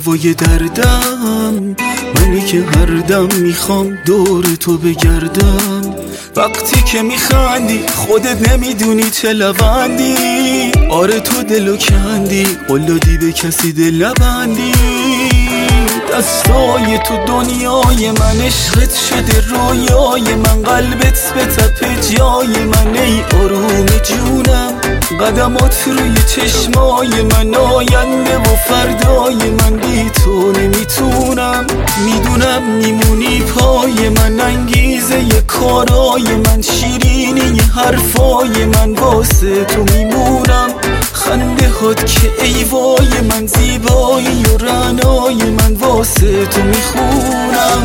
دوای دردم، منی که هر دم میخوام دور تو بگردم. وقتی که میخندی خودت نمیدونی چه لبندی، آره تو دلو کندی، قلدی به کسی دل نبندی. دستای تو دنیای من، عشقت شده رویای من، قلبت به تپ جای من. ای آروم جونم، قدمات روی چشمای من، آینده و فردای من. بی تو نمیتونم، میدونم میمونی پای من، انگیزه ی کارای من، شیرینی حرفای من. واسه تو میمونم، خنده هات که ای وای من، زیبایی و رعنای من. واسه تو میخونم.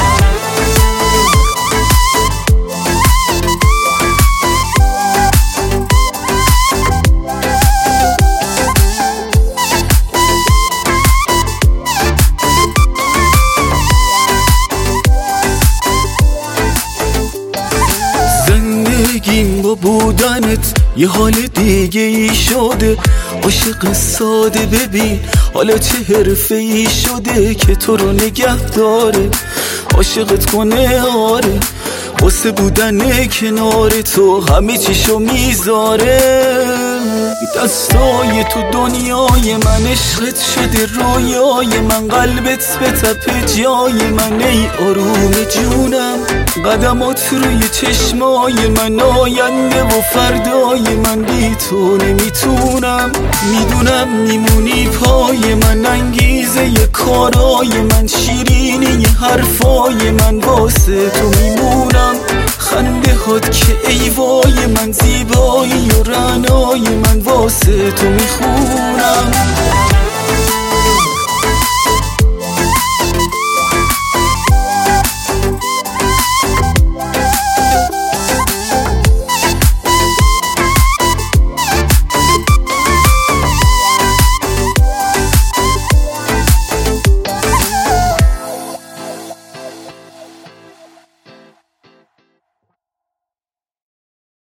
زندگیم با بودنت یه حال دیگه ای شده، عاشق ساده ببین حالا چه حرفه ای شده که تو رو نگه داره، عاشقت کنه. آره واسه بودن کنار تو همه چیشو میذاره. دستای تو دنیای من، عشقت شده رویای من، قلبت به تپ جای من. ای آروم جونم، قدمات روی چشمای من، آینده و فردای من. بی تو نمیتونم، میدونم میمونی پای من، انگیزه ی کارای من، شیرینی حرفای من. واسه تو میمونم، خنده هات که ای وای من، زیبایی و رعنای من. واسه تو میخونم.